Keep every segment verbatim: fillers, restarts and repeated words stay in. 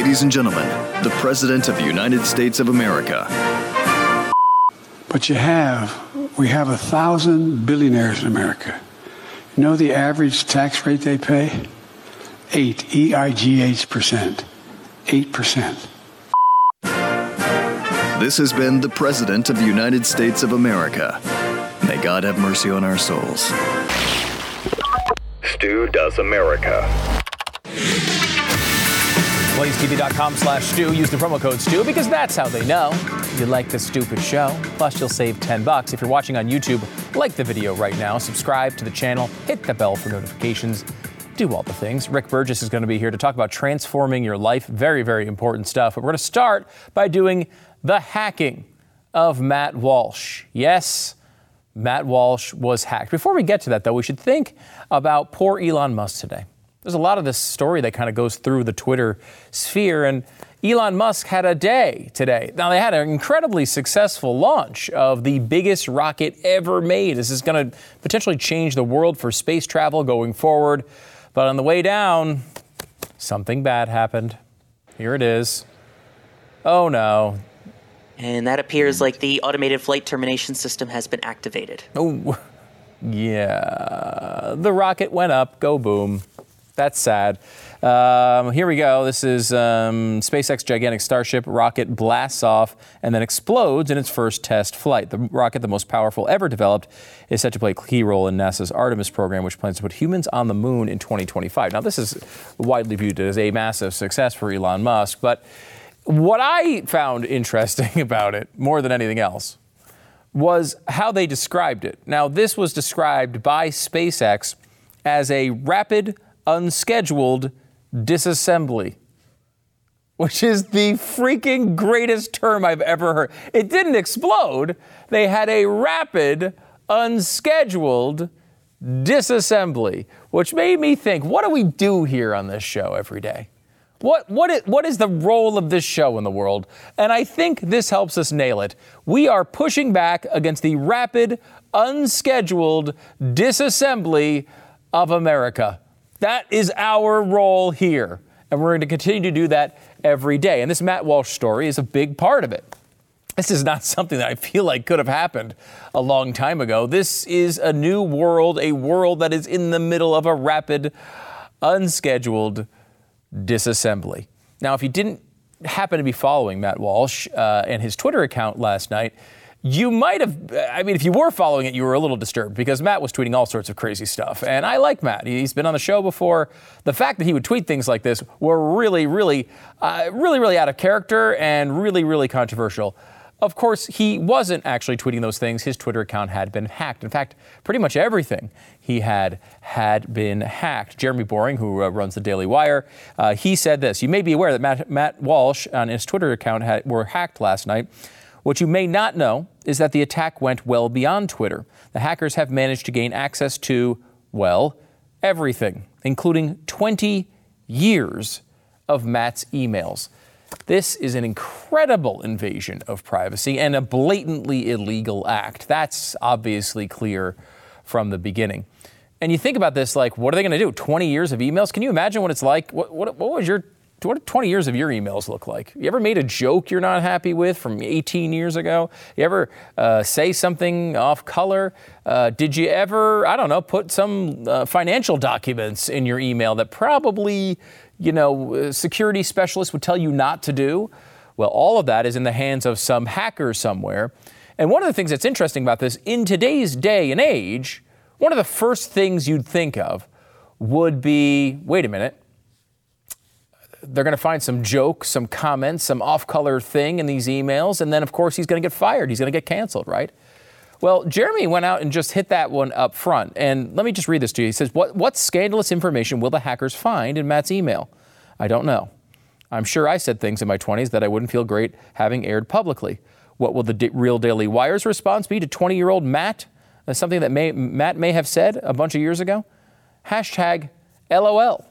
Ladies and gentlemen, the President of the United States of America. But you have, we have a thousand billionaires in America. You know the average tax rate they pay? Eight, E I G H percent. Eight percent. This has been the President of the United States of America. May God have mercy on our souls. Stu Does America. Blaze T V dot com slash Stu. Use the promo code Stu because that's how they know you like this stupid show. Plus, you'll save ten bucks. If you're watching on YouTube, like the video right now, subscribe to the channel, hit the bell for notifications, do all the things. Rick Burgess is going to be here to talk about transforming your life. Very, very important stuff. But we're going to start by doing the hacking of Matt Walsh. Yes, Matt Walsh was hacked. Before we get to that, though, we should think about poor Elon Musk today. There's a lot of this story that kind of goes through the Twitter sphere, and Elon Musk had a day today. Now, they had an incredibly successful launch of the biggest rocket ever made. This is going to potentially change the world for space travel going forward. But on the way down, something bad happened. Here it is. Oh, no. And that appears like the automated flight termination system has been activated. Oh, yeah. The rocket went up. Go boom. That's sad. Um, here we go. This is um, SpaceX gigantic Starship rocket blasts off and then explodes in its first test flight. The rocket, the most powerful ever developed, is set to play a key role in NASA's Artemis program, which plans to put humans on the moon in twenty twenty-five. Now, this is widely viewed as a massive success for Elon Musk, but what I found interesting about it, more than anything else, was how they described it. Now, this was described by SpaceX as a rapid, unscheduled disassembly, which is the freaking greatest term I've ever heard. It didn't explode. They had a rapid, unscheduled disassembly, which made me think, what do we do here on this show every day? What, what, is, what is the role of this show in the world? And I think this helps us nail it. We are pushing back against the rapid, unscheduled disassembly of America. That is our role here. And we're going to continue to do that every day. And this Matt Walsh story is a big part of it. This is not something that I feel like could have happened a long time ago. This is a new world, a world that is in the middle of a rapid, unscheduled disassembly. Now, if you didn't happen to be following Matt Walsh uh, and his Twitter account last night, you might have, I mean, if you were following it, you were a little disturbed because Matt was tweeting all sorts of crazy stuff. And I like Matt. He's been on the show before. The fact that he would tweet things like this were really, really, uh, really, really out of character and really, really controversial. Of course, he wasn't actually tweeting those things. His Twitter account had been hacked. In fact, pretty much everything he had had been hacked. Jeremy Boring, who uh, runs the Daily Wire, uh, he said this. You may be aware that Matt, Matt Walsh on his Twitter account had, were hacked last night. What you may not know is that the attack went well beyond Twitter. The hackers have managed to gain access to, well, everything, including twenty years of Matt's emails. This is an incredible invasion of privacy and a blatantly illegal act. That's obviously clear from the beginning. And you think about this, like, what are they going to do? twenty years of emails? Can you imagine what it's like? What, what, what was your, what did twenty years of your emails look like? You ever made a joke you're not happy with from eighteen years ago? You ever uh, say something off color? Uh, did you ever, I don't know, put some uh, financial documents in your email that probably, you know, security specialists would tell you not to do? Well, all of that is in the hands of some hacker somewhere. And one of the things that's interesting about this, in today's day and age, one of the first things you'd think of would be, wait a minute, they're going to find some joke, some comments, some off-color thing in these emails, and then, of course, he's going to get fired. He's going to get canceled, right? Well, Jeremy went out and just hit that one up front. And let me just read this to you. He says, what, what scandalous information will the hackers find in Matt's email? I don't know. I'm sure I said things in my twenties that I wouldn't feel great having aired publicly. What will the D- real Daily Wire's response be to twenty-year-old Matt? That's something that may, Matt may have said a bunch of years ago. Hashtag L O L.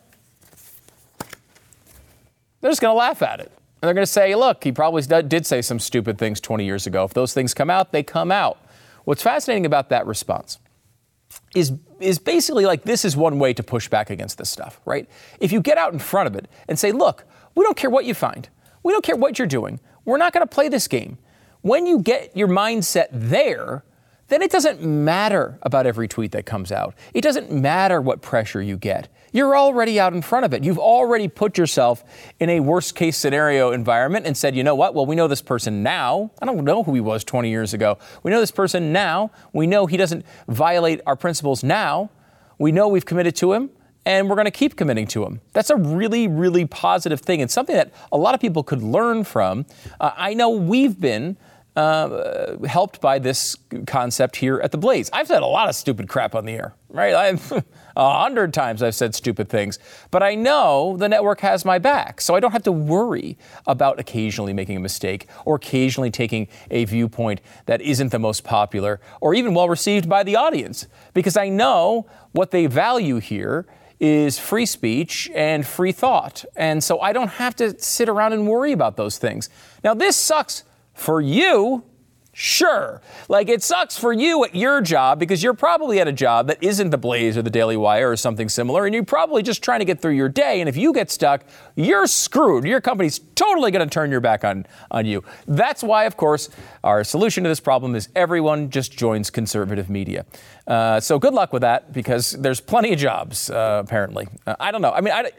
They're just going to laugh at it. And they're going to say, look, he probably did say some stupid things twenty years ago. If those things come out, they come out. What's fascinating about that response is is basically like, this is one way to push back against this stuff, right? If you get out in front of it and say, look, we don't care what you find. We don't care what you're doing. We're not going to play this game. When you get your mindset there, then it doesn't matter about every tweet that comes out. It doesn't matter what pressure you get. You're already out in front of it. You've already put yourself in a worst case scenario environment and said, you know what? Well, we know this person now. I don't know who he was twenty years ago. We know this person now. We know he doesn't violate our principles now. We know we've committed to him, and we're going to keep committing to him. That's a really, really positive thing, and something that a lot of people could learn from. Uh, I know we've been Uh, helped by this concept here at The Blaze. I've said a lot of stupid crap on the air, right? I've a hundred times I've said stupid things, but I know the network has my back, so I don't have to worry about occasionally making a mistake or occasionally taking a viewpoint that isn't the most popular or even well received by the audience, because I know what they value here is free speech and free thought, and so I don't have to sit around and worry about those things. Now, this sucks for you, sure. Like, it sucks for you at your job because you're probably at a job that isn't The Blaze or the Daily Wire or something similar, and you're probably just trying to get through your day, and if you get stuck, you're screwed. Your company's totally going to turn your back on, on you. That's why, of course, our solution to this problem is everyone just joins conservative media. Uh, so good luck with that, because there's plenty of jobs, uh, apparently. Uh, I don't know. I mean, I...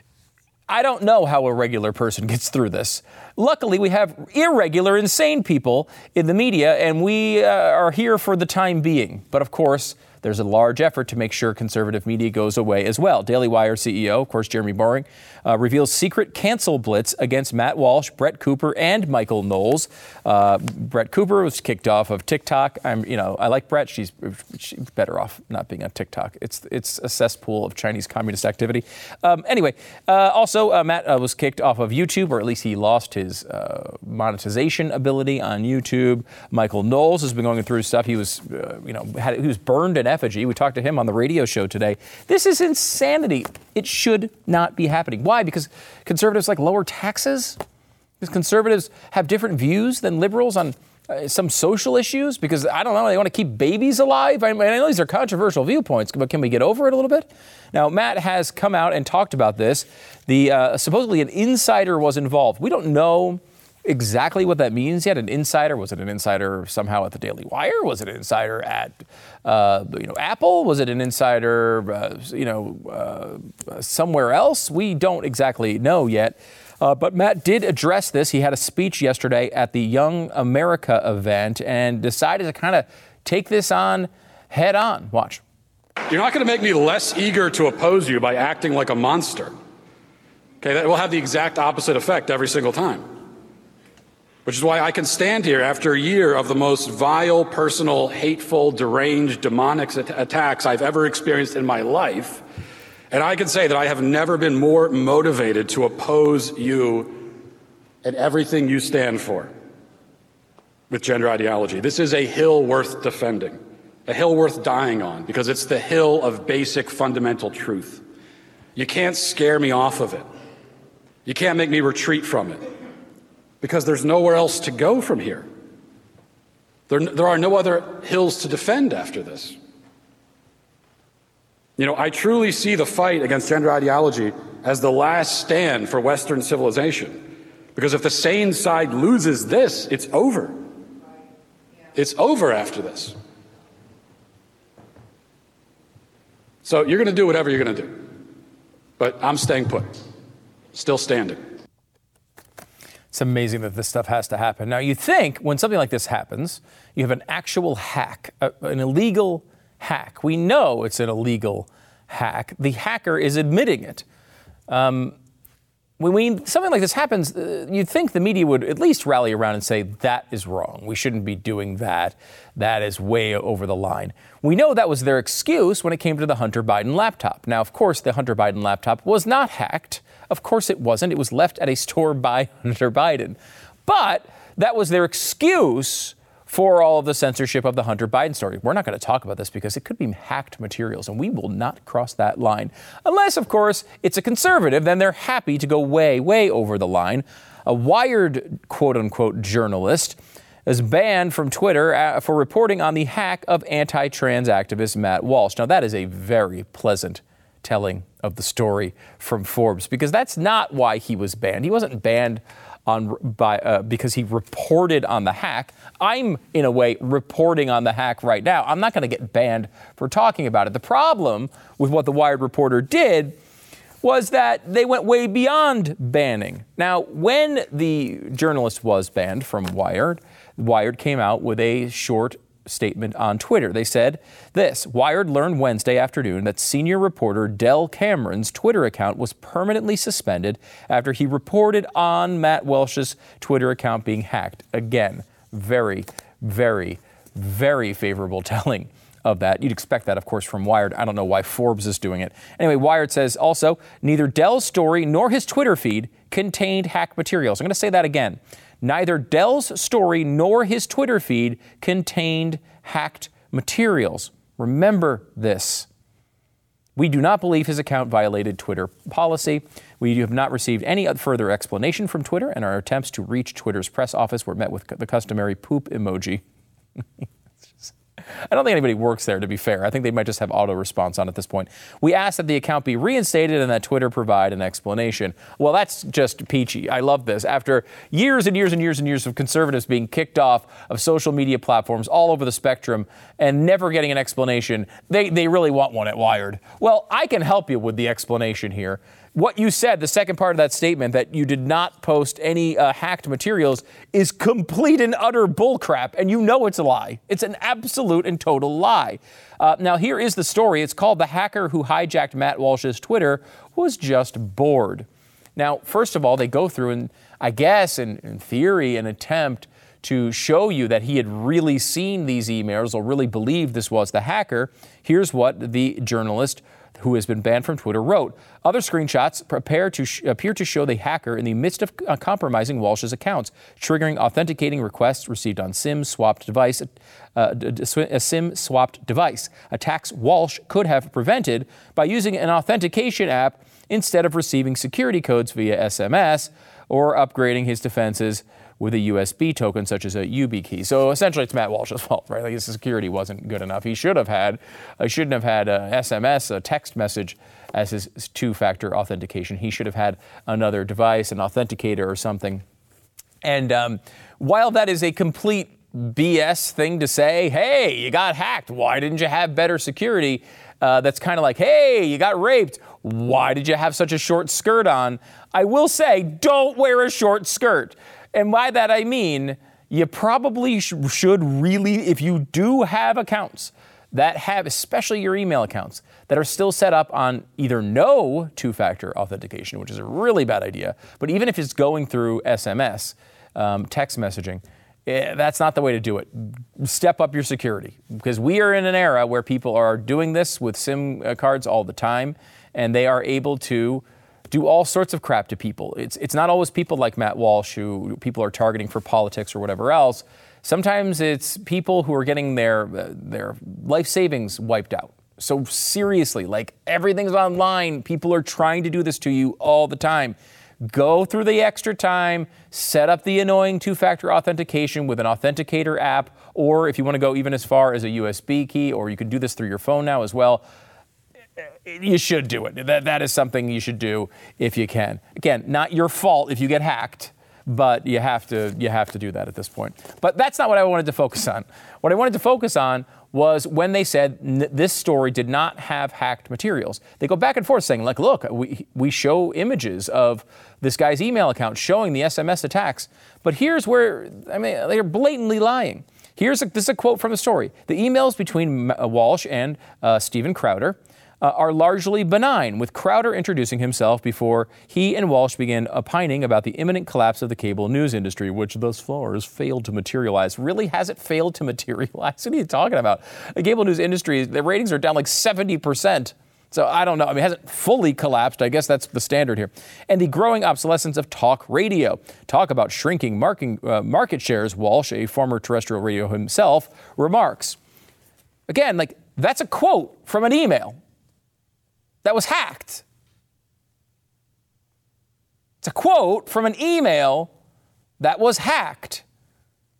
I don't know how a regular person gets through this. Luckily, we have irregular, insane people in the media, and we uh, are here for the time being. But of course, there's a large effort to make sure conservative media goes away as well. Daily Wire C E O, of course, Jeremy Boring, uh, reveals secret cancel blitz against Matt Walsh, Brett Cooper, and Michael Knowles. Uh, Brett Cooper was kicked off of TikTok. I'm, you know, I like Brett. She's, she's better off not being on TikTok. It's it's a cesspool of Chinese communist activity. Um, anyway, uh, also uh, Matt uh, was kicked off of YouTube, or at least he lost his uh, monetization ability on YouTube. Michael Knowles has been going through stuff. He was, uh, you know, had, he was burned in effigy. We talked to him on the radio show today. This is insanity. It should not be happening. Why? Because conservatives like lower taxes? Because conservatives have different views than liberals on uh, some social issues? Because, I don't know, they want to keep babies alive? I, mean, I know these are controversial viewpoints, but can we get over it a little bit? Now, Matt has come out and talked about this. The uh, supposedly an insider was involved. We don't know exactly what that means yet. An insider? Was it an insider somehow at the Daily Wire? Was it an insider at uh, you know Apple? Was it an insider uh, you know uh, somewhere else? We don't exactly know yet. Uh, but Matt did address this. He had a speech yesterday at the Young America event and decided to kind of take this on head on. Watch. You're not going to make me less eager to oppose you by acting like a monster. Okay, that will have the exact opposite effect every single time. Which is why I can stand here after a year of the most vile, personal, hateful, deranged, demonic at- attacks I've ever experienced in my life, and I can say that I have never been more motivated to oppose you and everything you stand for with gender ideology. This is a hill worth defending, a hill worth dying on, because it's the hill of basic fundamental truth. You can't scare me off of it. You can't make me retreat from it, because there's nowhere else to go from here. There, there are no other hills to defend after this. You know, I truly see the fight against gender ideology as the last stand for Western civilization, because if the sane side loses this, it's over. It's over after this. So you're going to do whatever you're going to do, but I'm staying put, still standing. It's amazing that this stuff has to happen. Now, you think when something like this happens, you have an actual hack, a, an illegal hack. We know it's an illegal hack. The hacker is admitting it. Um, when we, something like this happens, uh, you'd think the media would at least rally around and say, that is wrong. We shouldn't be doing that. That is way over the line. We know that was their excuse when it came to the Hunter Biden laptop. Now, of course, the Hunter Biden laptop was not hacked. Of course it wasn't. It was left at a store by Hunter Biden. But that was their excuse for all of the censorship of the Hunter Biden story. We're not going to talk about this because it could be hacked materials, and we will not cross that line. Unless, of course, it's a conservative, then they're happy to go way, way over the line. A Wired, quote-unquote, journalist is banned from Twitter for reporting on the hack of anti-trans activist Matt Walsh. Now, that is a very pleasant telling of the story from Forbes, because that's not why he was banned. He wasn't banned on by uh, because he reported on the hack. I'm, in a way, reporting on the hack right now. I'm not going to get banned for talking about it. The problem with what the Wired reporter did was that they went way beyond banning. Now, when the journalist was banned from Wired, Wired came out with a short statement on Twitter. They said this: Wired learned Wednesday afternoon that senior reporter Del Cameron's Twitter account was permanently suspended after he reported on Matt Walsh's Twitter account being hacked. Again, very, very, very favorable telling of that. You'd expect that, of course, from Wired. I don't know why Forbes is doing it. Anyway, Wired says also, neither Del's story nor his Twitter feed contained hacked materials. I'm going to say that again. Neither Del's story nor his Twitter feed contained hacked materials. Remember this. We do not believe his account violated Twitter policy. We have not received any further explanation from Twitter, and our attempts to reach Twitter's press office were met with the customary poop emoji. I don't think anybody works there, to be fair. I think they might just have auto response on at this point. We asked that the account be reinstated and that Twitter provide an explanation. Well, that's just peachy. I love this. After years and years and years and years of conservatives being kicked off of social media platforms all over the spectrum and never getting an explanation, they, they really want one at Wired. Well, I can help you with the explanation here. What you said, the second part of that statement, that you did not post any uh, hacked materials, is complete and utter bullcrap, and you know it's a lie. It's an absolute and total lie. Uh, now, here is the story. It's called "The Hacker Who Hijacked Matt Walsh's Twitter Was Just Bored." Now, first of all, they go through, and I guess, in, in theory, an attempt to show you that he had really seen these emails or really believed this was the hacker. Here's what the journalist who has been banned from Twitter wrote. Other screenshots prepare to sh- appear to show the hacker in the midst of uh, compromising Walsh's accounts, triggering authenticating requests received on SIM-swapped device, uh, d- a SIM-swapped device. Attacks Walsh could have prevented by using an authentication app instead of receiving security codes via S M S or upgrading his defenses with a U S B token such as a YubiKey. So essentially it's Matt Walsh's fault, right? Like his security wasn't good enough. He should have had, uh, shouldn't have had a S M S, a text message as his two-factor authentication. He should have had another device, an authenticator or something. And um, while that is a complete B S thing to say, hey, you got hacked, why didn't you have better security? Uh, that's kind of like, hey, you got raped, why did you have such a short skirt on? I will say, don't wear a short skirt. And by that I mean, you probably sh- should really, if you do have accounts that have, especially your email accounts, that are still set up on either no two-factor authentication, which is a really bad idea, but even if it's going through S M S, um, text messaging, eh, that's not the way to do it. Step up your security, because we are in an era where people are doing this with SIM cards all the time, and they are able to do all sorts of crap to people. It's it's not always people like Matt Walsh who people are targeting for politics or whatever else. Sometimes it's people who are getting their uh, their life savings wiped out. So seriously, like everything's online. People are trying to do this to you all the time. Go through the extra time, set up the annoying two-factor authentication with an authenticator app, or if you want to go even as far as a U S B key, or you can do this through your phone now as well. You should do it. That that is something you should do if you can. Again, not your fault if you get hacked, but you have to you have to do that at this point. But that's not what I wanted to focus on. What I wanted to focus on was when they said n- this story did not have hacked materials. They go back and forth saying, like, look, we we show images of this guy's email account showing the S M S attacks. But here's where, I mean, they're blatantly lying. Here's a, this is a quote from the story. The emails between Walsh and uh, Steven Crowder Uh, are largely benign, with Crowder introducing himself before he and Walsh began opining about the imminent collapse of the cable news industry, which thus far has failed to materialize. Really, has it failed to materialize? What are you talking about? The cable news industry, the ratings are down like seventy percent. So I don't know. I mean, it hasn't fully collapsed. I guess that's the standard here. And the growing obsolescence of talk radio. Talk about shrinking marking, uh, market shares, Walsh, a former terrestrial radio himself, remarks. Again, like, that's a quote from an email that was hacked. It's a quote from an email that was hacked.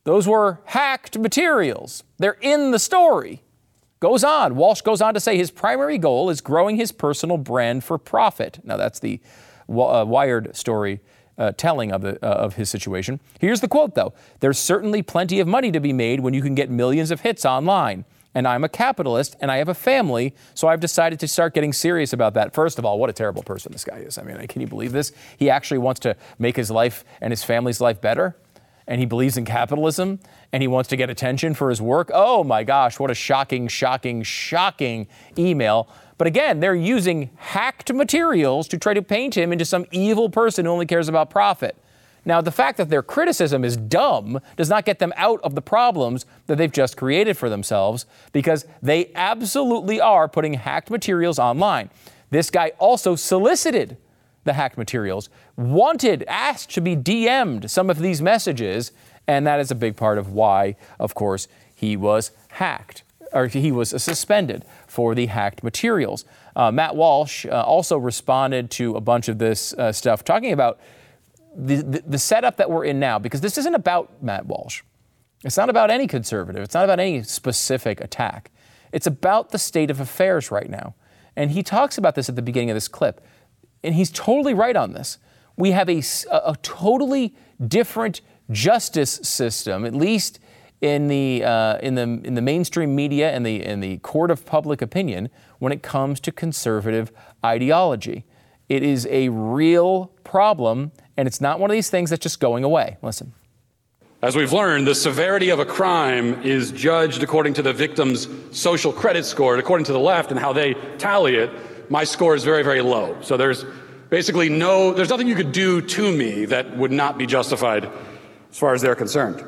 Those were hacked materials. They're in the story. Goes on. Walsh goes on to say his primary goal is growing his personal brand for profit. Now, that's the uh, Wired story uh, telling of, the, uh, of his situation. Here's the quote, though. There's certainly plenty of money to be made when you can get millions of hits online. And I'm a capitalist, and I have a family, so I've decided to start getting serious about that. First of all, what a terrible person this guy is. I mean, can you believe this? He actually wants to make his life and his family's life better, and he believes in capitalism, and he wants to get attention for his work. Oh my gosh, what a shocking, shocking, shocking email. But again, they're using hacked materials to try to paint him into some evil person who only cares about profit. Now, the fact that their criticism is dumb does not get them out of the problems that they've just created for themselves, because they absolutely are putting hacked materials online. This guy also solicited the hacked materials, wanted, asked to be D M'd some of these messages, and that is a big part of why, of course, he was hacked, or he was suspended for the hacked materials. Uh, Matt Walsh uh, also responded to a bunch of this uh, stuff, talking about The, the, the setup that we're in now, because this isn't about Matt Walsh. It's not about any conservative. It's not about any specific attack. It's about the state of affairs right now. And he talks about this at the beginning of this clip. And he's totally right on this. We have a, a, a totally different justice system, at least in the, uh, in the, in the mainstream media and the, in the court of public opinion when it comes to conservative ideology. It is a real problem, and it's not one of these things that's just going away. Listen. As we've learned, the severity of a crime is judged according to the victim's social credit score. And according to the left and how they tally it, my score is very, very low. So there's basically no, there's nothing you could do to me that would not be justified as far as they're concerned.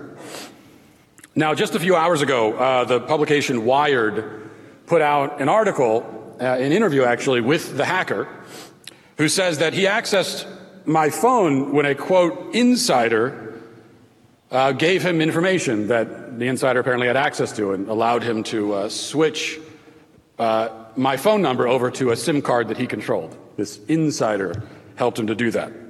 Now, just a few hours ago, uh, the publication Wired put out an article, uh, an interview actually, with the hacker, who says that he accessed my phone when a, quote, insider uh, gave him information that the insider apparently had access to and allowed him to uh, switch uh, my phone number over to a SIM card that he controlled. This insider helped him to do that.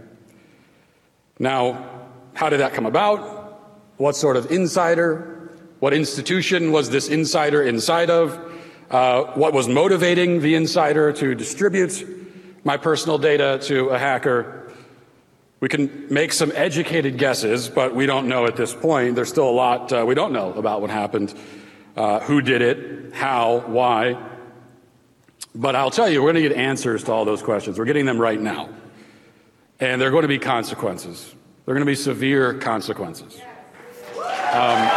Now, how did that come about? What sort of insider? What institution was this insider inside of? Uh, what was motivating the insider to distribute my personal data to a hacker? We can make some educated guesses, but we don't know at this point. There's still a lot uh, we don't know about what happened, uh, who did it, how, why. But I'll tell you, we're going to get answers to all those questions. We're getting them right now. And there are going to be consequences. There are going to be severe consequences. Um,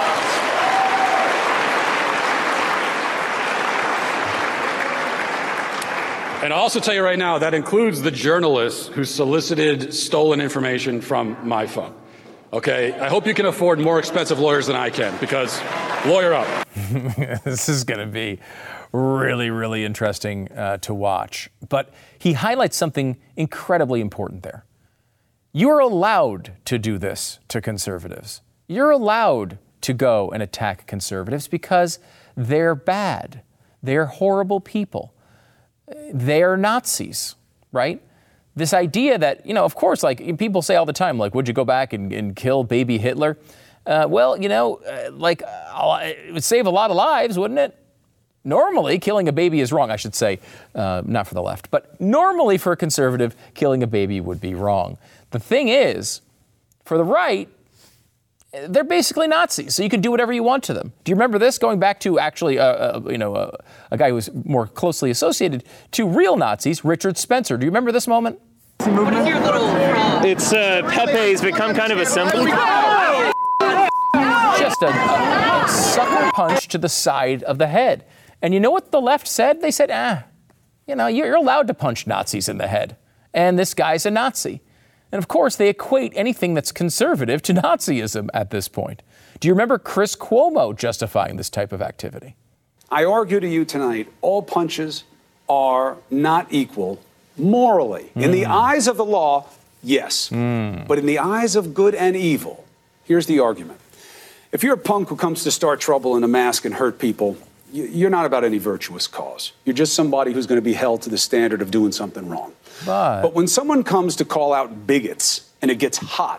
And I'll also tell you right now, that includes the journalists who solicited stolen information from my phone. Okay? I hope you can afford more expensive lawyers than I can, because lawyer up. This is going to be really, really interesting uh, to watch. But he highlights something incredibly important there. You're allowed to do this to conservatives. You're allowed to go and attack conservatives because they're bad. They're horrible people. They're Nazis, right? This idea that, you know, of course, like people say all the time, like, would you go back and, and kill baby Hitler? Uh, well, you know, uh, like uh, it would save a lot of lives, wouldn't it? Normally, killing a baby is wrong, I should say, uh, not for the left. But normally for a conservative, killing a baby would be wrong. The thing is, for the right, they're basically Nazis, so you can do whatever you want to them. Do you remember this? Going back to actually, uh, uh, you know, uh, a guy who was more closely associated to real Nazis, Richard Spencer. Do you remember this moment? What is your little uh, It's uh, Pepe's become kind of a symbol. Just a, a, a sucker punch to the side of the head. And you know what the left said? They said, ah, you know, you're allowed to punch Nazis in the head. And this guy's a Nazi. And of course, they equate anything that's conservative to Nazism at this point. Do you remember Chris Cuomo justifying this type of activity? I argue to you tonight, all punches are not equal morally. Mm. In the eyes of the law, yes. Mm. But in the eyes of good and evil, here's the argument. If you're a punk who comes to start trouble in a mask and hurt people, you're not about any virtuous cause. You're just somebody who's going to be held to the standard of doing something wrong. But, but when someone comes to call out bigots and it gets hot,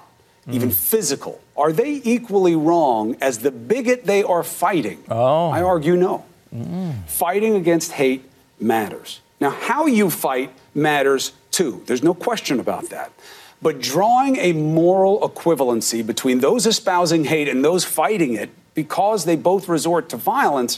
mm. even physical. Are they equally wrong as the bigot they are fighting? Oh. I argue no. Mm. Fighting against hate matters. Now, how you fight matters too. There's no question about that. But drawing a moral equivalency between those espousing hate and those fighting it because they both resort to violence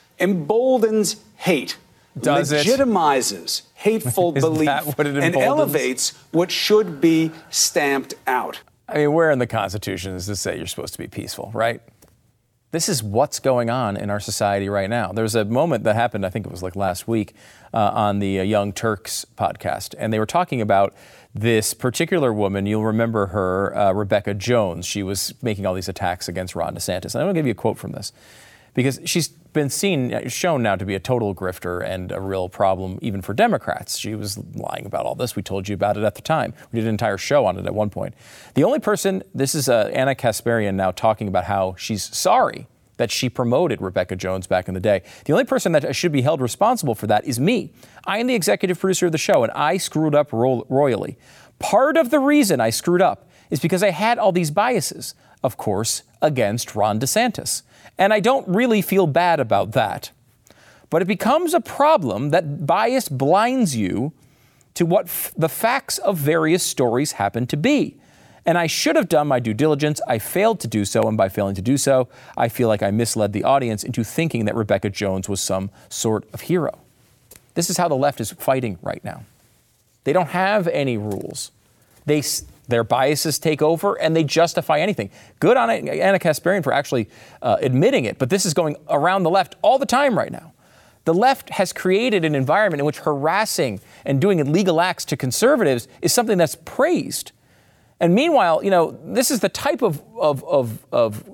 emboldens hate, Does legitimizes it? hateful Is belief, that what it and emboldens? elevates what should be stamped out. I mean, where in the Constitution does this say you're supposed to be peaceful, right? This is what's going on in our society right now. There's a moment that happened, I think it was like last week, uh, on the uh, Young Turks podcast, and they were talking about this particular woman. You'll remember her, uh, Rebecca Jones. She was making all these attacks against Ron DeSantis. And I'm going to give you a quote from this, because she's been seen, shown now to be a total grifter and a real problem even for Democrats. She was lying about all this. We told you about it at the time. We did an entire show on it at one point. The only person, this is uh, Anna Kasparian now talking about how she's sorry that she promoted Rebecca Jones back in the day. The only person that should be held responsible for that is me. I am the executive producer of the show, and I screwed up ro- royally. Part of the reason I screwed up is because I had all these biases, of course, against Ron DeSantis. And I don't really feel bad about that. But it becomes a problem that bias blinds you to what f- the facts of various stories happen to be. And I should have done my due diligence. I failed to do so, and by failing to do so, I feel like I misled the audience into thinking that Rebecca Jones was some sort of hero. This is how the left is fighting right now. They don't have any rules. They Their biases take over, and they justify anything. Good on Anna Kasparian for actually uh, admitting it, but this is going around the left all the time right now. The left has created an environment in which harassing and doing illegal acts to conservatives is something that's praised. And meanwhile, you know, this is the type of, of, of,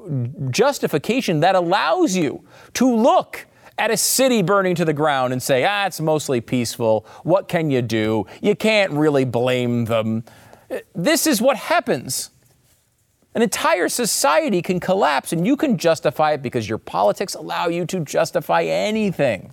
of justification that allows you to look at a city burning to the ground and say, ah, it's mostly peaceful. What can you do? You can't really blame them. This is what happens. An entire society can collapse, and you can justify it because your politics allow you to justify anything.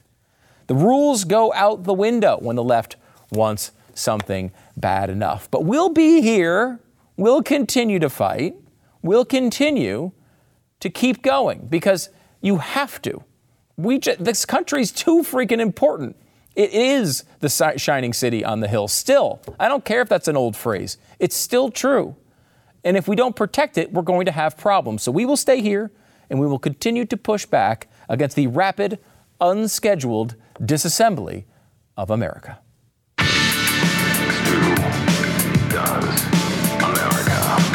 The rules go out the window when the left wants something bad enough. But we'll be here. We'll continue to fight. We'll continue to keep going because you have to. We just, this country's too freaking important. It is the shining city on the hill. Still, I don't care if that's an old phrase. It's still true. And if we don't protect it, we're going to have problems. So we will stay here, and we will continue to push back against the rapid, unscheduled disassembly of America. Does America.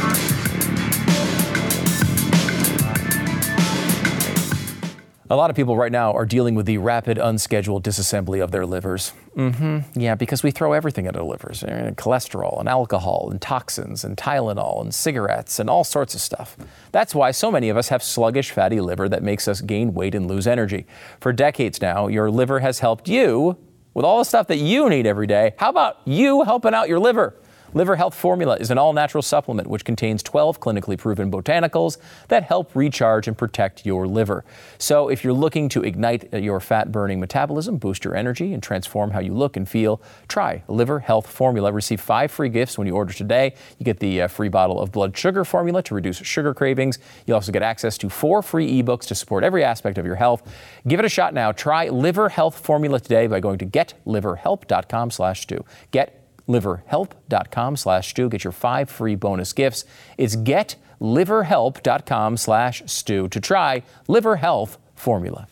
A lot of people right now are dealing with the rapid, unscheduled disassembly of their livers. Mm-hmm. Yeah, because we throw everything at our livers. Cholesterol and alcohol and toxins and Tylenol and cigarettes and all sorts of stuff. That's why so many of us have sluggish, fatty liver that makes us gain weight and lose energy. For decades now, your liver has helped you with all the stuff that you need every day. How about you helping out your liver? Liver Health Formula is an all-natural supplement which contains twelve clinically proven botanicals that help recharge and protect your liver. So if you're looking to ignite your fat-burning metabolism, boost your energy, and transform how you look and feel, try Liver Health Formula. Receive five free gifts when you order today. You get the uh, free bottle of blood sugar formula to reduce sugar cravings. You also get access to four free ebooks to support every aspect of your health. Give it a shot now. Try Liver Health Formula today by going to get liver help dot com slash stew. Get liver help dot com slash stew. Get your five free bonus gifts. It's get liver help dot com slash stew to try Liver Health Formula.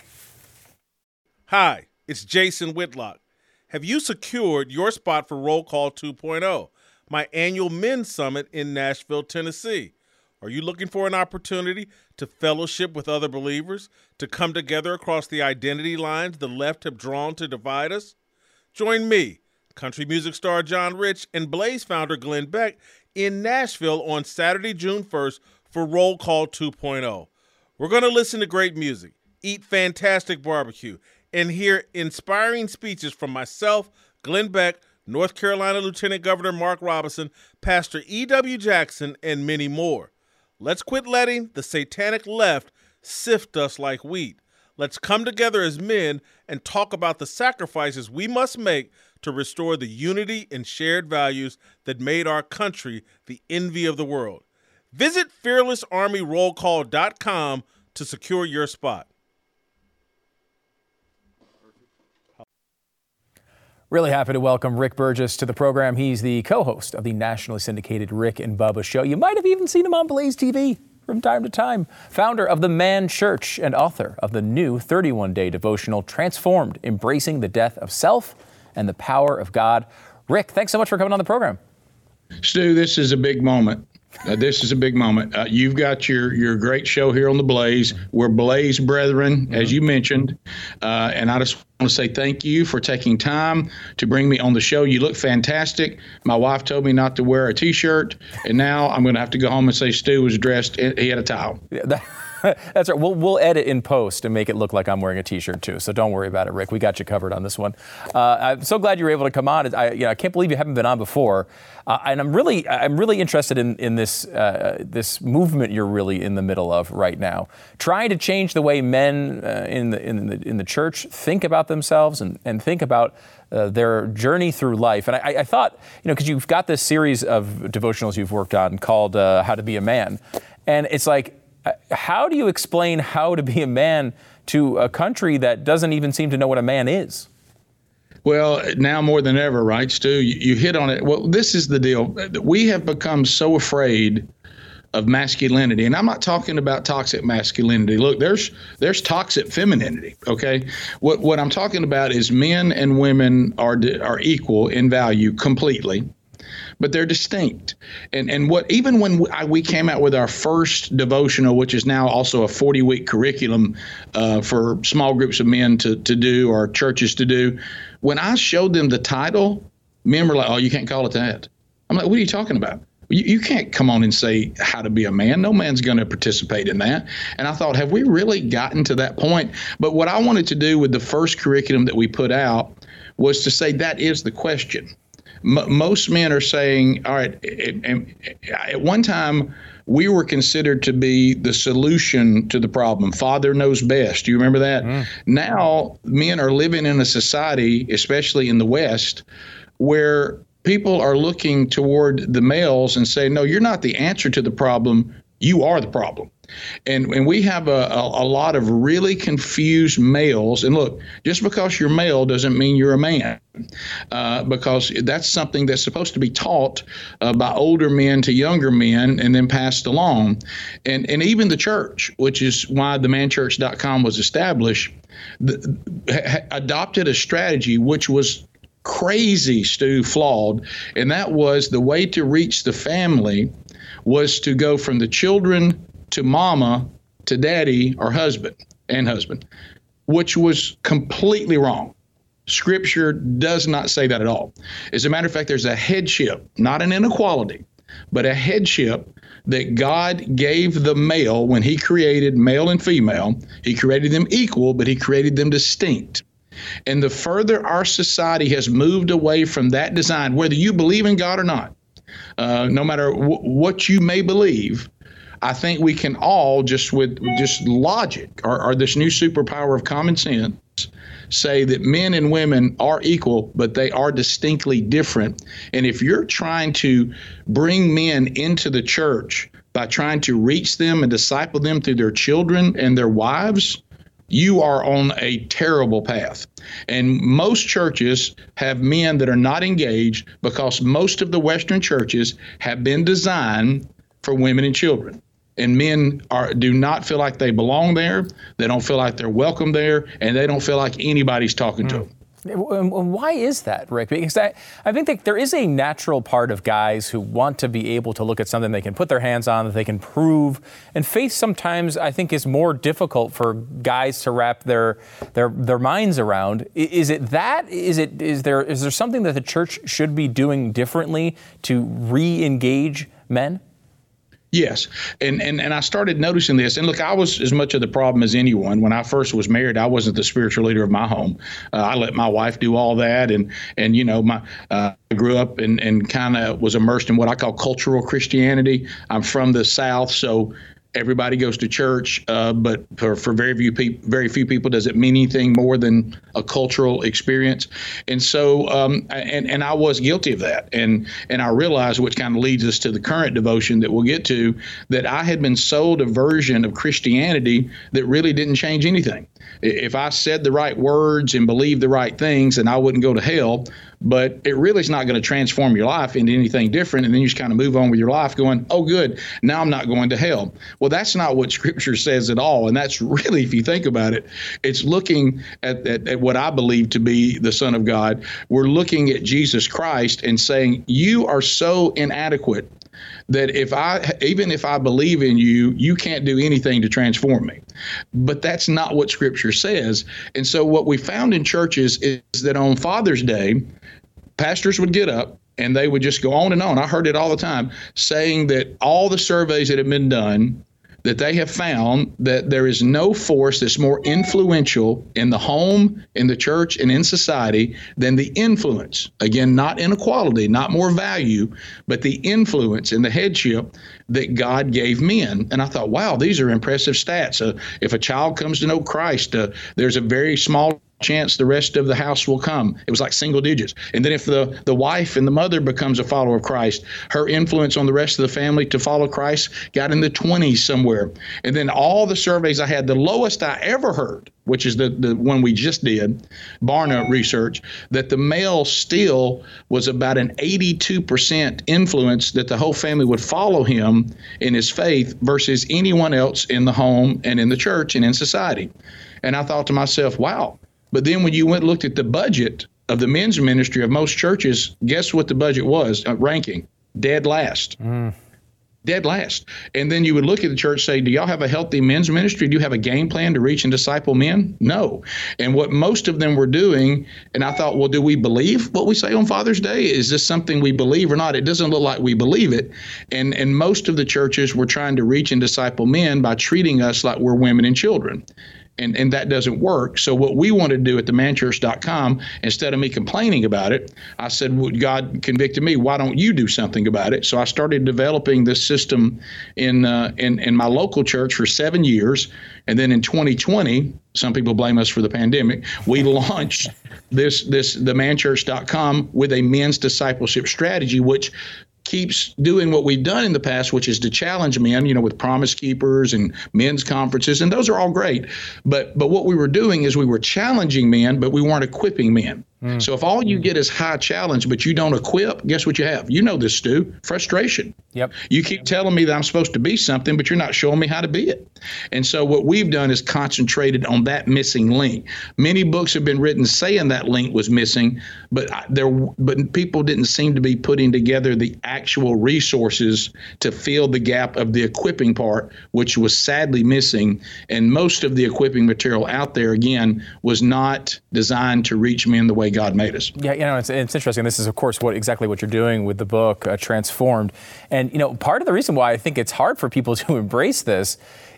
Hi, it's Jason Whitlock. Have you secured your spot for Roll Call two point oh, my annual men's summit in Nashville, Tennessee? Are you looking for an opportunity to fellowship with other believers, to come together across the identity lines the left have drawn to divide us? Join me, country music star John Rich, and Blaze founder Glenn Beck in Nashville on Saturday, June first for Roll Call two point oh. We're going to listen to great music, eat fantastic barbecue, and hear inspiring speeches from myself, Glenn Beck, North Carolina Lieutenant Governor Mark Robinson, Pastor E W. Jackson, and many more. Let's quit letting the satanic left sift us like wheat. Let's come together as men and talk about the sacrifices we must make to restore the unity and shared values that made our country the envy of the world. Visit fearless army roll call dot com to secure your spot. Really happy to welcome Rick Burgess to the program. He's the co-host of the nationally syndicated Rick and Bubba Show. You might have even seen him on Blaze T V from time to time. Founder of the Man Church and author of the new thirty-one day devotional, Transformed, Embracing the Death of Self and the Power of God. Rick, thanks so much for coming on the program. Stu, this is a big moment. Uh, this is a big moment. Uh, you've got your your great show here on the Blaze. We're Blaze brethren, mm-hmm. as you mentioned. Uh, and I just want to say thank you for taking time to bring me on the show. You look fantastic. My wife told me not to wear a T-shirt, and now I'm going to have to go home and say Stu was dressed. He had a towel. Yeah, that- That's right. We'll, we'll edit in post and make it look like I'm wearing a T-shirt too. So don't worry about it, Rick. We got you covered on this one. Uh, I'm so glad you were able to come on. I, you know, I can't believe you haven't been on before. Uh, and I'm really, I'm really interested in in this uh, this movement you're really in the middle of right now, trying to change the way men uh, in the in the in the church think about themselves and and think about Uh, their journey through life. And I, I thought, you know, because you've got this series of devotionals you've worked on called uh, How to Be a Man. And it's like, how do you explain how to be a man to a country that doesn't even seem to know what a man is? Well, now more than ever, right, Stu? You, you hit on it. Well, this is the deal. We have become so afraid of masculinity. And I'm not talking about toxic masculinity. Look, there's there's toxic femininity, okay? What what I'm talking about is men and women are are equal in value completely, but they're distinct. And and what even when we came out with our first devotional, which is now also a forty-week curriculum uh, for small groups of men to, to do or churches to do, when I showed them the title, men were like, oh, you can't call it that. I'm like, what are you talking about? You, you can't come on and say how to be a man. No man's going to participate in that. And I thought, have we really gotten to that point? But what I wanted to do with the first curriculum that we put out was to say that is the question. M- most men are saying, all right, it, it, at one time, we were considered to be the solution to the problem. Father knows best. Do you remember that? Mm. Now, men are living in a society, especially in the West, where people are looking toward the males and say, no, you're not the answer to the problem. You are the problem. And and we have a, a, a lot of really confused males. And look, just because you're male doesn't mean you're a man, uh, because that's something that's supposed to be taught uh, by older men to younger men and then passed along. And and even the church, which is why the man church dot com was established, the, ha, adopted a strategy which was crazy, Stu, flawed. And that was the way to reach the family was to go from the children to mama, to daddy, or husband and husband, which was completely wrong. Scripture does not say that at all. As a matter of fact, there's a headship, not an inequality, but a headship that God gave the male when he created male and female. He created them equal, but he created them distinct. And the further our society has moved away from that design, whether you believe in God or not, uh, no matter w- what you may believe, I think we can all just with just logic or, or this new superpower of common sense say that men and women are equal, but they are distinctly different. And if you're trying to bring men into the church by trying to reach them and disciple them through their children and their wives, you are on a terrible path. And most churches have men that are not engaged because most of the Western churches have been designed for women and children. And men are do not feel like they belong there. They don't feel like they're welcome there, and they don't feel like anybody's talking mm. to them. Why is that, Rick? Because I, I think that there is a natural part of guys who want to be able to look at something they can put their hands on, that they can prove. And faith sometimes, I think, is more difficult for guys to wrap their their their minds around. Is it that? Is it is there is there something that the church should be doing differently to re-engage men? Yes. And, and and I started noticing this. And look, I was as much of the problem as anyone. When I first was married, I wasn't the spiritual leader of my home. Uh, I let my wife do all that. And, and you know, my uh, I grew up and, and kind of was immersed in what I call cultural Christianity. I'm from the South. So Everybody goes to church, uh, but for, for very few people, very few people, does it mean anything more than a cultural experience? And so, um, and and I was guilty of that, and and I realized, which kind of leads us to the current devotion that we'll get to, that I had been sold a version of Christianity that really didn't change anything. If I said the right words and believed the right things, then I wouldn't go to hell. But it really is not going to transform your life into anything different. And then you just kind of move on with your life going, oh, good, now I'm not going to hell. Well, that's not what Scripture says at all. And that's really, if you think about it, it's looking at, at, at what I believe to be the Son of God. We're looking at Jesus Christ and saying, you are so inadequate that if I, even if I believe in you, you can't do anything to transform me. But that's not what Scripture says. And so what we found in churches is that on Father's Day, pastors would get up and they would just go on and on. I heard it all the time, saying that all the surveys that have been done, that they have found that there is no force that's more influential in the home, in the church, and in society than the influence. Again, not inequality, not more value, but the influence and the headship that God gave men. And I thought, wow, these are impressive stats. Uh, if a child comes to know Christ, uh, there's a very small chance the rest of the house will come. It was like single digits. And then if the, the wife and the mother becomes a follower of Christ, her influence on the rest of the family to follow Christ got in the twenties somewhere. And then all the surveys I had, the lowest I ever heard, which is the, the one we just did, Barna research, that the male still was about an eighty-two percent influence that the whole family would follow him in his faith versus anyone else in the home and in the church and in society. And I thought to myself, wow. But then when you went and looked at the budget of the men's ministry of most churches, guess what the budget was, uh, ranking? Dead last. Mm. Dead last. And then you would look at the church, say, do y'all have a healthy men's ministry? Do you have a game plan to reach and disciple men? No. And what most of them were doing, and I thought, well, do we believe what we say on Father's Day? Is this something we believe or not? It doesn't look like we believe it. And, and most of the churches were trying to reach and disciple men by treating us like we're women and children. And, and that doesn't work. So what we want to do at the man church dot com, instead of me complaining about it, I said, well, God convicted me. Why don't you do something about it? So I started developing this system in, uh, in, in my local church for seven years. And then in twenty twenty, some people blame us for the pandemic, we launched this, this the man church dot com with a men's discipleship strategy, which keeps doing what we've done in the past, which is to challenge men, you know, with Promise Keepers and men's conferences, and those are all great. But but what we were doing is we were challenging men, but we weren't equipping men. Mm. So if all you get is high challenge, but you don't equip, guess what you have? You know this, Stu, frustration. Yep. You keep telling me that I'm supposed to be something, but you're not showing me how to be it. And so what we've done is concentrated on that missing link. Many books have been written saying that link was missing, but there, but people didn't seem to be putting together the actual resources to fill the gap of the equipping part, which was sadly missing. And most of the equipping material out there, again, was not designed to reach men the way God made us. Yeah, you know, it's, it's interesting. This is, of course, what exactly what you're doing with the book, uh, Transformed. And, you know, part of the reason why I think it's hard for people to embrace this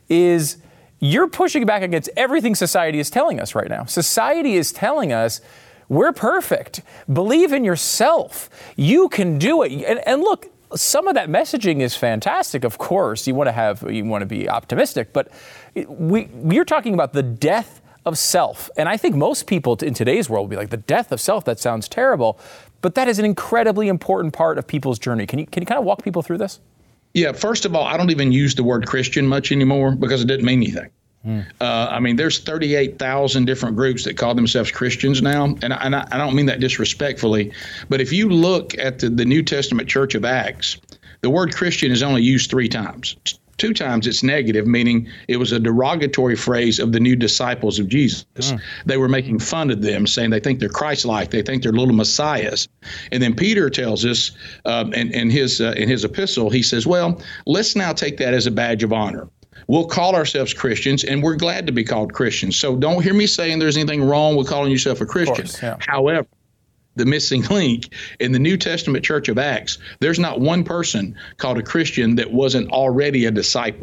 is you're pushing back against everything society is telling us right now. Society is telling us we're perfect. Believe in yourself. You can do it. And, and look, some of that messaging is fantastic. Of course, you want to have, you want to be optimistic, but we, we're talking about the death of self. And I think most people in today's world will be like, the death of self, that sounds terrible. But that is an incredibly important part of people's journey. Can you can you kind of walk people through this? Yeah, first of all, I don't even use the word Christian much anymore because it didn't mean anything. Mm. Uh, I mean, there's thirty-eight thousand different groups that call themselves Christians now. And, I, and I, I don't mean that disrespectfully. But if you look at the, the New Testament Church of Acts, the word Christian is only used three times. Two times it's negative, meaning it was a derogatory phrase of the new disciples of Jesus. Mm. They were making fun of them, saying they think they're Christ-like, they think they're little messiahs. And then Peter tells us um, in, in his uh, in his epistle, he says, well, let's now take that as a badge of honor. We'll call ourselves Christians, and we're glad to be called Christians. So don't hear me saying there's anything wrong with calling yourself a Christian. Of course, yeah. However, the missing link in the New Testament Church of Acts, there's not one person called a Christian that wasn't already a disciple.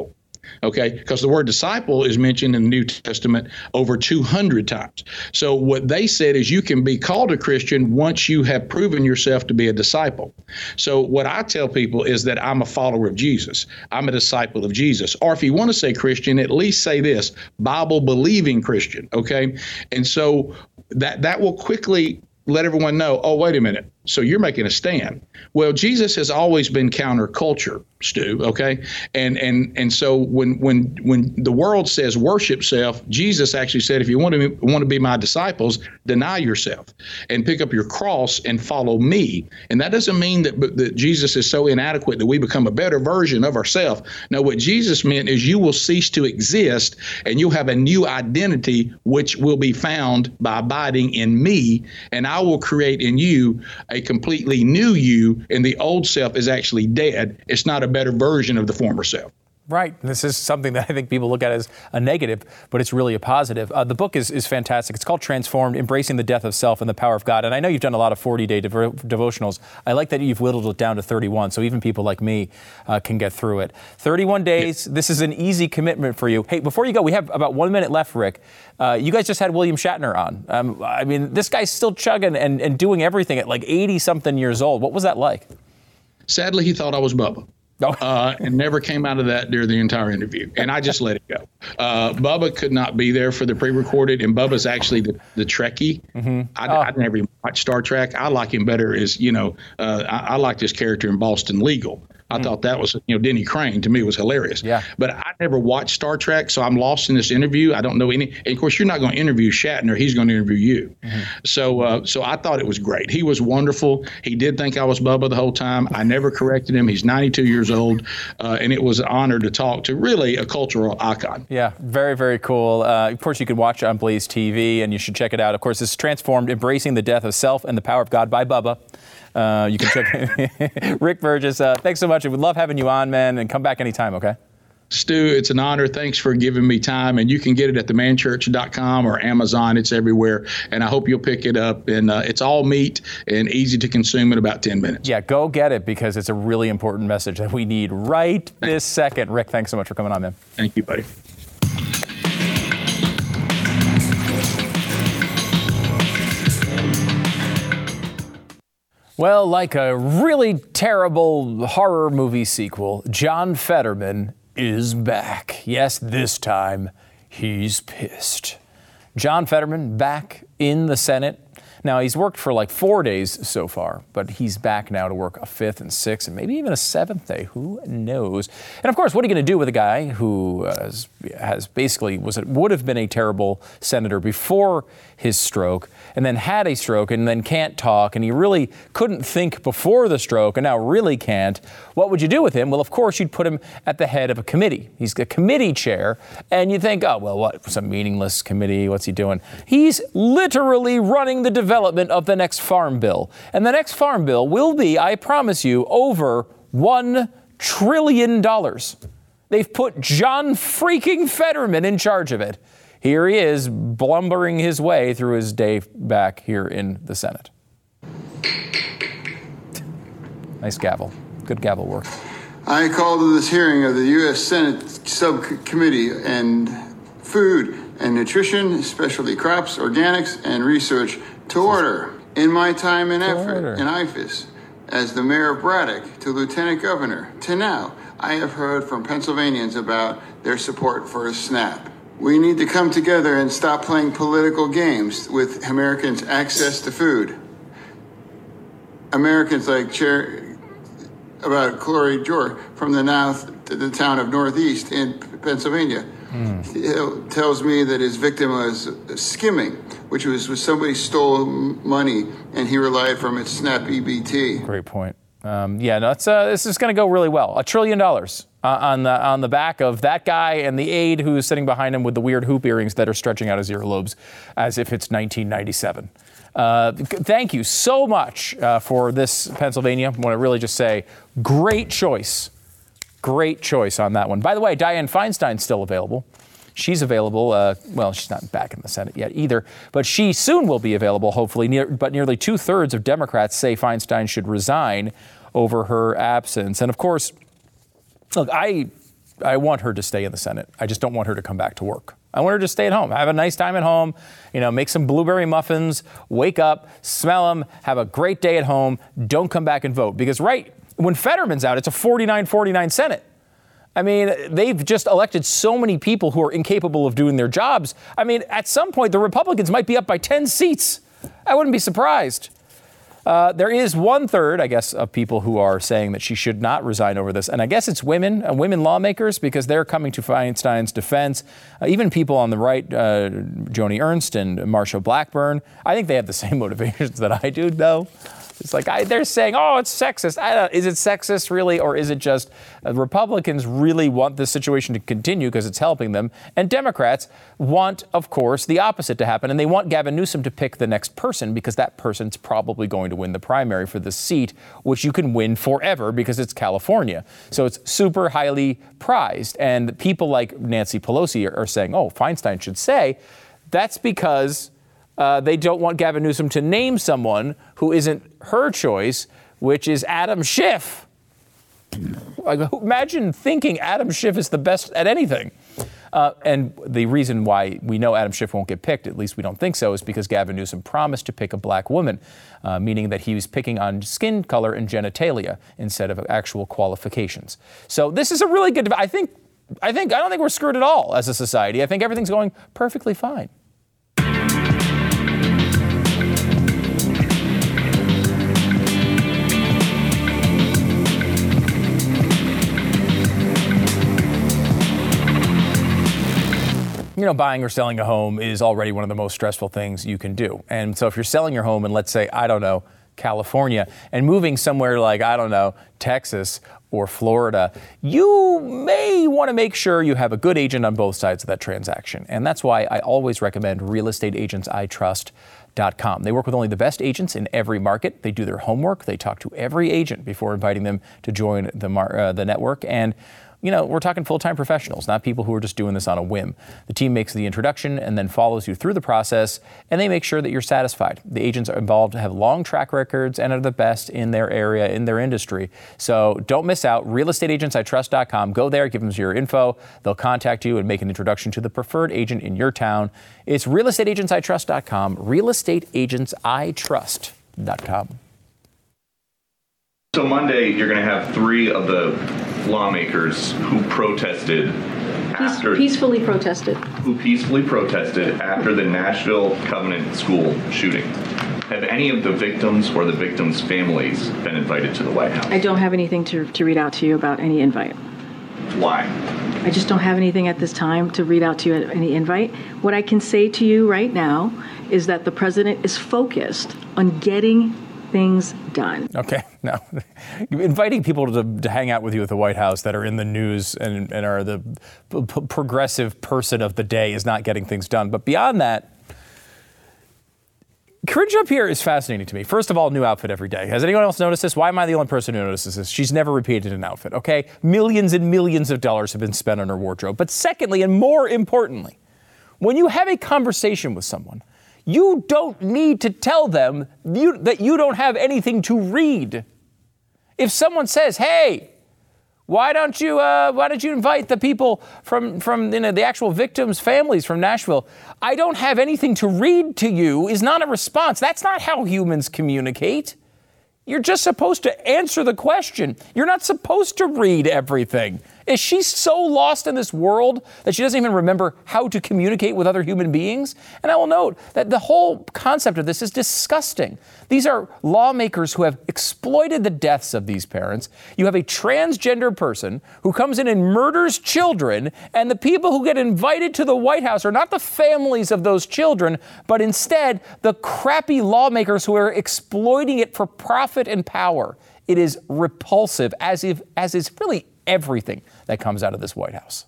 Okay, because the word disciple is mentioned in the New Testament over two hundred times. So what they said is you can be called a Christian once you have proven yourself to be a disciple. So what I tell people is that I'm a follower of Jesus. I'm a disciple of Jesus. Or if you want to say Christian, at least say this, Bible believing Christian. Okay, and so that that will quickly let everyone know, oh, wait a minute. So you're making a stand. Well, Jesus has always been counterculture, Stu, okay? And and and so when when when the world says worship self, Jesus actually said, if you want to want to be my disciples, deny yourself and pick up your cross and follow me. And that doesn't mean that, that Jesus is so inadequate that we become a better version of ourselves. No, what Jesus meant is you will cease to exist and you'll have a new identity, which will be found by abiding in me, and I will create in you a completely new you, and the old self is actually dead. It's not a better version of the former self. Right. This is something that I think people look at as a negative, but it's really a positive. Uh, the book is, is fantastic. It's called Transformed, Embracing the Death of Self and the Power of God. And I know you've done a lot of forty-day devo- devotionals. I like that you've whittled it down to thirty-one, so even people like me uh, can get through it. thirty-one days. Yeah. This is an easy commitment for you. Hey, before you go, we have about one minute left, Rick. Uh, you guys just had William Shatner on. Um, I mean, this guy's still chugging and, and doing everything at like eighty-something years old. What was that like? Sadly, he thought I was Bubba. Uh, and never came out of that during the entire interview. And I just let it go. Uh, Bubba could not be there for the pre-recorded, and Bubba's actually the, the Trekkie. Mm-hmm. I, oh. I never even watched Star Trek. I like him better as, you know, uh, I, I liked his character in Boston Legal. I mm. thought that was, you know, Denny Crane to me was hilarious. Yeah. But I never watched Star Trek, so I'm lost in this interview. I don't know any. And of course, you're not going to interview Shatner. He's going to interview you. Mm-hmm. So uh, so I thought it was great. He was wonderful. He did think I was Bubba the whole time. I never corrected him. He's ninety-two years old. Uh, and it was an honor to talk to really a cultural icon. Yeah, very, very cool. Uh, of course, you can watch it on Blaze T V, and you should check it out. Of course, this is Transformed, Embracing the Death of Self and the Power of God by Bubba. Uh, you can check Rick Burgess. Uh, thanks so much. We'd love having you on, man, and come back anytime, okay? Stu, it's an honor. Thanks for giving me time. And you can get it at the man church dot com or Amazon. It's everywhere. And I hope you'll pick it up. And uh, it's all meat and easy to consume in about ten minutes. Yeah, go get it because it's a really important message that we need right this second. Rick, thanks so much for coming on, man. Thank you, buddy. Well, like a really terrible horror movie sequel, John Fetterman is back. Yes, this time he's pissed. John Fetterman back in the Senate. Now, he's worked for like four days so far, but he's back now to work a fifth and sixth and maybe even a seventh day. Who knows? And of course, what are you going to do with a guy who has, has basically was would have been a terrible senator before his stroke and then had a stroke and then can't talk and he really couldn't think before the stroke and now really can't? What would you do with him? Well, of course, you'd put him at the head of a committee. He's the committee chair and you think, oh, well, what? Some meaningless committee. What's he doing? He's literally running the development of the next farm bill. And the next farm bill will be, I promise you, over one trillion dollars. They've put John freaking Fetterman in charge of it. Here he is, blumbering his way through his day back here in the Senate. Nice gavel. Good gavel work. I call to this hearing of the U S Senate Subcommittee and Food and Nutrition, Specialty Crops, Organics, and Research to order. In my time and effort in I F A S, as the mayor of Braddock to lieutenant governor to now, I have heard from Pennsylvanians about their support for a SNAP. We need to come together and stop playing political games with Americans' access to food. Americans like Chair about Clory George from the north to the town of Northeast in Pennsylvania. Mm. Tells me that his victim was skimming, which was when somebody stole money and he relied from its SNAP E B T. Great point. Um, yeah, no, it's, uh, this is going to go really well. A trillion dollars uh, on the on the back of that guy and the aide who's sitting behind him with the weird hoop earrings that are stretching out his earlobes as if it's nineteen ninety-seven. Uh, thank you so much uh, for this, Pennsylvania. I want to really just say, great choice. Great choice on that one. By the way, Dianne Feinstein's still available. She's available. Uh, well, she's not back in the Senate yet either, but she soon will be available, hopefully. Near, but nearly two-thirds of Democrats say Feinstein should resign over her absence. And of course, look, I I want her to stay in the Senate. I just don't want her to come back to work. I want her to stay at home, have a nice time at home, you know, make some blueberry muffins, wake up, smell them, have a great day at home. Don't come back and vote. Because right when Fetterman's out, it's a forty-nine forty-nine Senate. I mean, they've just elected so many people who are incapable of doing their jobs. I mean, at some point, the Republicans might be up by ten seats. I wouldn't be surprised. Uh, there is one third, I guess, of people who are saying that she should not resign over this. And I guess it's women, uh, women lawmakers, because they're coming to Feinstein's defense. Uh, even people on the right, uh, Joni Ernst and Marsha Blackburn, I think they have the same motivations that I do, though. It's like I, they're saying, oh, it's sexist. I don't, is it sexist, really? Or is it just uh, Republicans really want this situation to continue because it's helping them? And Democrats want, of course, the opposite to happen. And they want Gavin Newsom to pick the next person because that person's probably going to win the primary for this seat, which you can win forever because it's California. So it's super highly prized. And people like Nancy Pelosi are, are saying, oh, Feinstein should say that's because Uh, they don't want Gavin Newsom to name someone who isn't her choice, which is Adam Schiff. Imagine thinking Adam Schiff is the best at anything. Uh, and the reason why we know Adam Schiff won't get picked, at least we don't think so, is because Gavin Newsom promised to pick a black woman, uh, meaning that he was picking on skin color and genitalia instead of actual qualifications. So this is a really good, I think, I think, I don't think we're screwed at all as a society. I think everything's going perfectly fine. You know, buying or selling a home is already one of the most stressful things you can do. And so if you're selling your home in, let's say, I don't know, California, and moving somewhere like, I don't know, Texas or Florida, you may want to make sure you have a good agent on both sides of that transaction. And that's why I always recommend real estate agents I trust dot com. They work with only the best agents in every market. They do their homework. They talk to every agent before inviting them to join the mar- uh, the network. And you know, we're talking full-time professionals, not people who are just doing this on a whim. The team makes the introduction and then follows you through the process, and they make sure that you're satisfied. The agents are involved have long track records and are the best in their area, in their industry. So don't miss out. real estate agents I trust dot com. Go there, give them your info. They'll contact you and make an introduction to the preferred agent in your town. It's real estate agents I trust dot com. real estate agents I trust dot com. So Monday, you're going to have three of the lawmakers who protested Peace, after peacefully protested. Who peacefully protested after the Nashville Covenant School shooting. Have any of the victims or the victims' families been invited to the White House? I don't have anything to, to read out to you about any invite. Why? I just don't have anything at this time to read out to you any invite. What I can say to you right now is that the president is focused on getting things done. Okay, now inviting people to, to hang out with you at the White House that are in the news and, and are the p- p- progressive person of the day is not getting things done. But beyond that, Karine Jean-Pierre is fascinating to me. First of all, new outfit every day. Has anyone else noticed this? Why am I the only person who notices this? She's never repeated an outfit, okay? Millions and millions of dollars have been spent on her wardrobe. But secondly, and more importantly, when you have a conversation with someone, you don't need to tell them you, that you don't have anything to read. If someone says, "Hey, why don't you uh, why don't you invite the people from from you know, the actual victims' families from Nashville?" I don't have anything to read to you is not a response. That's not how humans communicate. You're just supposed to answer the question. You're not supposed to read everything. Is she so lost in this world that she doesn't even remember how to communicate with other human beings? And I will note that the whole concept of this is disgusting. These are lawmakers who have exploited the deaths of these parents. You have a transgender person who comes in and murders children, and the people who get invited to the White House are not the families of those children, but instead the crappy lawmakers who are exploiting it for profit and power. It is repulsive, as if, as is really everything that comes out of this White House.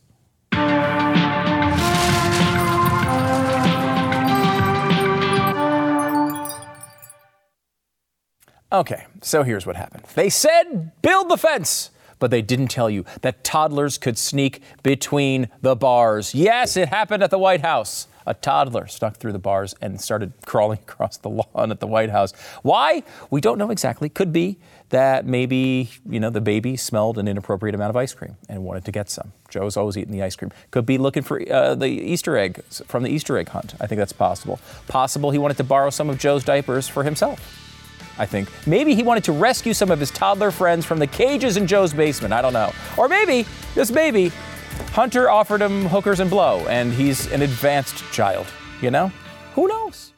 Okay, so here's what happened. They said, build the fence, but they didn't tell you that toddlers could sneak between the bars. Yes, it happened at the White House. A toddler snuck through the bars and started crawling across the lawn at the White House. Why? We don't know exactly. Could be that maybe, you know, the baby smelled an inappropriate amount of ice cream and wanted to get some. Joe's always eating the ice cream. Could be looking for uh, the Easter egg from the Easter egg hunt. I think that's possible. Possible he wanted to borrow some of Joe's diapers for himself. I think. Maybe he wanted to rescue some of his toddler friends from the cages in Joe's basement. I don't know. Or maybe, just maybe, Hunter offered him hookers and blow, and he's an advanced child. You know? Who knows?